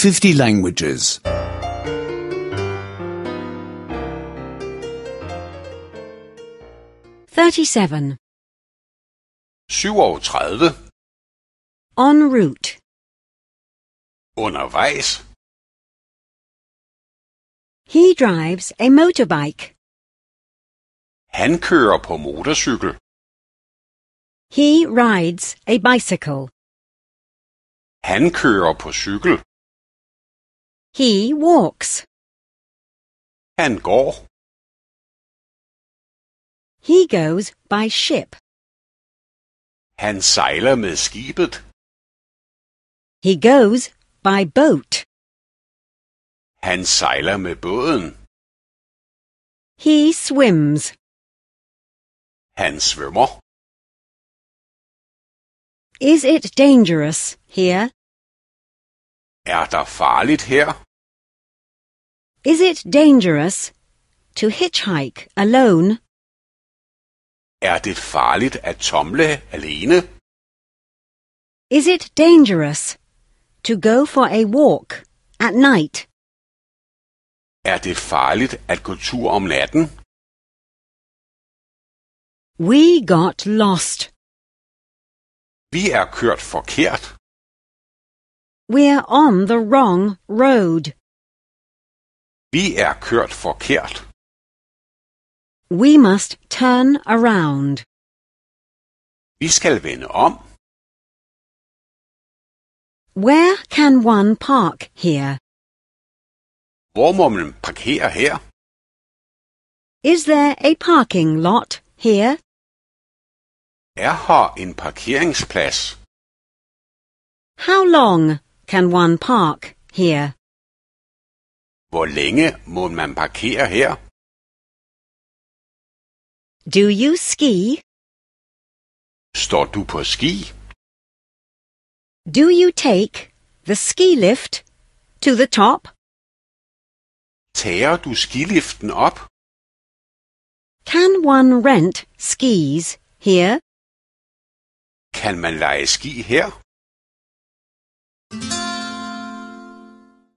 50 languages. 37. 37. En route. Undervejs. He drives a motorbike. Han kører på motorcykel. He rides a bicycle. Han kører på cykel. He walks. Han går. He goes by ship. Han sejler med skibet. He goes by boat. Han sejler med båden. He swims. Han svømmer. Is it dangerous here? Er der farligt her? Is it dangerous to hitchhike alone? Er det farligt at tumle alene? Is it dangerous to go for a walk at night? Er det farligt at gå tur om natten? We got lost. Vi er kørt forkert. We're on the wrong road. Vi er kørt forkert. We must turn around. Vi skal vende om. Where can one park here? Hvor må man parkere her? Is there a parking lot here? Er her en parkeringsplads? How long can one park here? Hvor længe må man parkere her? Do you ski? Står du på ski? Do you take the ski lift to the top? Tager du skiliften op? Can one rent skis here? Kan man leje ski her?